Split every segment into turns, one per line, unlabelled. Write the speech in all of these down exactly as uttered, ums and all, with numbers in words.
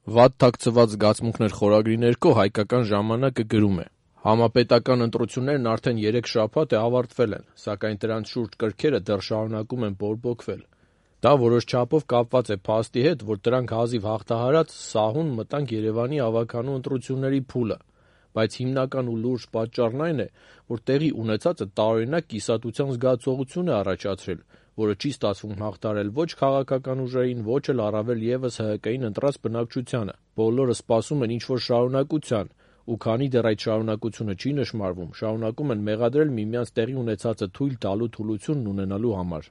Վատ թաքցված զգացմունքներ խորագրի ներքո «Հայկական ժամանակը» գրում է. Համապետական ընտրություններն արդեն երեք շաբաթ է ավարտվել են, սակայն դրանց շուրջ կրքերը դեռ շարունակում են բորբոքվել։ Դա որոշ չափով կապված է փաստի հետ, որ դրանք հազիվ հաղթահարած սահուն մտանք Երևանի ավագանու ընտրությունների փուլը, բայց հիմնական ու լուրջ պատճառն այն է, որ տեղի ունեցածը տարօրինակ կիսատության զգացողություն է առաջացրել, որը չի ստացվում հաղթահարել ոչ քաղաքական ուժերին, ոչ էլ առավել ևս ՀՀԿ-ին ընտրած բնակչությանը։ Բոլորը սպասում են ինչ-որ շարունակության, ու քանի դեռ այդ շարունակությունը չի նշմարվում, շարունակում են մեղադրել միմյանց տեղի ունեցածը թույլ տալու թուլությունն ունենալու համար։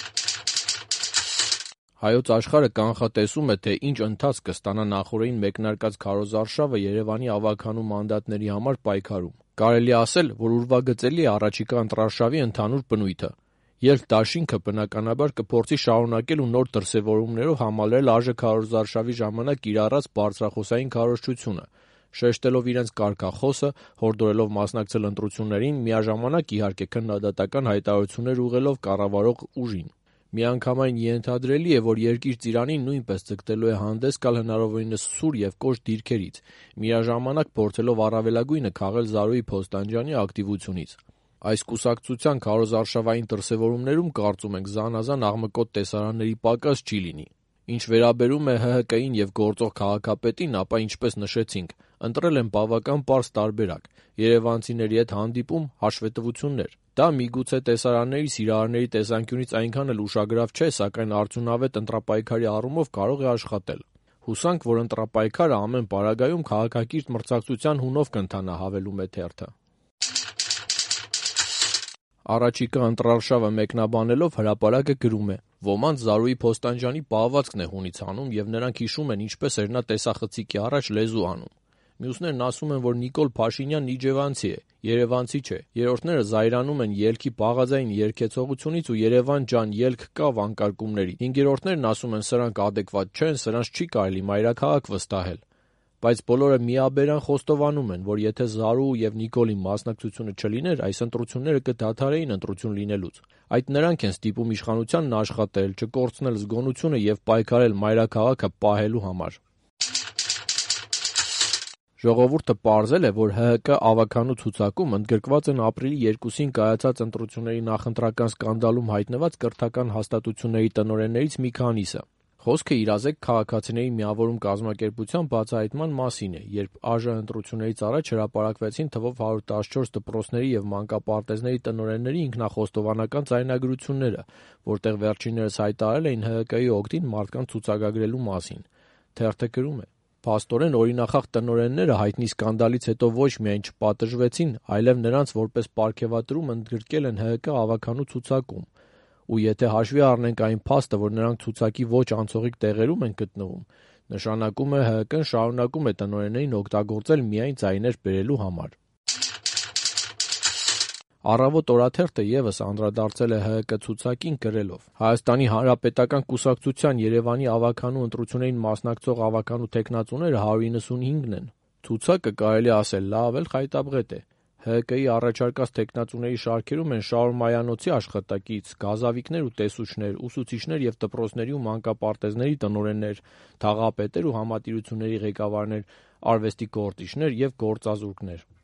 Հայոց Աշխարհը կանխատեսում է, թե ինչ ընթացք կստանա նախօրեին մեկնարկած քարոզարշավը Երևանի ավագանու մանդատների համար պայքարում։ Կարելի է ասել, որ ուրվագծելի է առաջիկա ընտրարշավի ընդհանուր բնույթը։ Երկդաշինքը բնականաբար կփորձի շարունակել ու նոր դրսևորումներով համալրել արժե քարոզարշավի ժամանակ կիրառած բարձրախոսային քարոզչությունը, շեշտելով իրենց կարգախոսը, հորդորելով մասնակցել ընտրություններին, միաժամանակ իհարկե քննադատական հայտարարություններ ուղղելով կառավարող ուժին։ Միանգամայն ենթադրելի է, որ երկիր ծիրանին նույնպես ձգտելու է հանդես գալ հնարավորինս սուր և կոշտ դիրքերից, միաժամանակ փորձելով առավելագույնը քաղել Զարուհի Փոստանջյանի ակտիվությունից։ Այս կուսակցության քարոզարշավային դրսևորումներում, կարծում ենք, զանազան աղմկոտ տեսարանների պակաս չի լինի։ Ինչ վերաբերում է ՀՀԿ-ին և գործող քաղաքապետին, ապա ինչպես նշեցինք, ընտրել են բավական պարզ տարբերակ՝ երևանցիների հետ հանդիպում, հաշվետվություններ։ Դա միգուցե տեսարանների սիրահարների տեսանկյունից այնքան էլ ուշագրավ չէ, սակայն արդյունավետ ընտրապայքարի առումով կարող է աշխատել։ Հուսանք, որ ընտրապայքարը ամեն պարագայում քաղաքակիրթ մրցակցության հունով կընթանա, հավելում է թերթը։ Առաջիկա ընտրարշավը մեկնաբանելով հրապարակը գրում է. «Ոմանց Զարուհի Փոստանջյանի պահվածքն է հունից հանում և նրանք հիշում են ինչպես էր նա տեսախցիկի առաջ լեզու հանում։ Մյուսներն ասում են, որ Նիկոլ Փաշինյանն իջևանցի է, երևանցի չէ, երրորդները զայրանում են ելքի բաղաձայն երգեցողությունից ու Երևան ջան ելք կա վանկարկումների, հինգերորդներն ասում են սրանք ադեկվատ չեն, սրանց չի կարելի մայրաքաղաք վստահել։ Բայց բոլորը միաբերան խոստովանում են, որ եթե Զարուհու և Նիկոլի մասնակցությունը չլիներ, այս ընտրությունները կդադարեին ընտրություն լինելուց։ Այդ նրանք են ստիպում իշխանությանն աշխատել, չկորցնել զգոնությունը և պայքարել մայրաքաղաքը պահելու համար»։ Ժողովուրդը պարզել է, որ ՀՀԿ ավագանու ցուցակում ընդգրկված են ապրիլի երկուսին կայացած ընտրությունների նախընտրական սկանդալում հայտնված կրթական հաստատությունների տնօրեններից մի քանիսը։ Խոսքը իրազեկ քաղաքացիների միավորում կազմակերպության բացահայտման մասին է, երբ ԱԺ ընտրություններից առաջ հրապարակվեցին թվով հարյուր տասնչորս դպրոցների և մանկապարտեզների տնօրենների ինքնախոստովանական ձայնագրությունները, որտեղ վերջիններս հայտարարել էին ՀՀԿ-ի օգտին մարդկանց ցուցակագրելու մասին։ Թերթը գրում է. «Փաստորեն օրինախախտ տնօրենները հայտնի սկանդալից հետո ոչ միայն չպատժվեցին, այլև նրանց որպես պարգևատրում ընդգրկել են ՀՀԿ ավագանու ցուցակում։ Ու եթե հաշվի առնենք այն փաստը, որ նրանք ցուցակի ոչ անցողիկ տեղերում են գտնվում, նշանակում է ՀՀԿ-ն շարունակում է տնօրեններին օգտագործել միայն ձայներ բերելու համար»։ Առավոտ օրաթերթը ևս անդրադարձել է ՀՀԿ ցուցակին գրելով. «Հայաստանի Հանրապետական կուսակցության Երևանի ավագանու ընտրություններին մասնակցող ավագանու թեկնածուները հարյուր իննսունհինգն են։ Ցուցակը, կարելի է ասել, լավ էլ խայտաբղետ է։ ՀՀԿ-ի առաջարկած թեկնածուների շարքերում են Շաուր Մանյանոցի աշխատակից, գազավիկներ ու տեսուչներ, ուսուցիչներ և դպրոցների ու մանկապարտեզների տնօրեններ, թաղապետեր ու համատիրությունների ղեկավարներ, արվեստի գործիչներ և գործազուրկներ։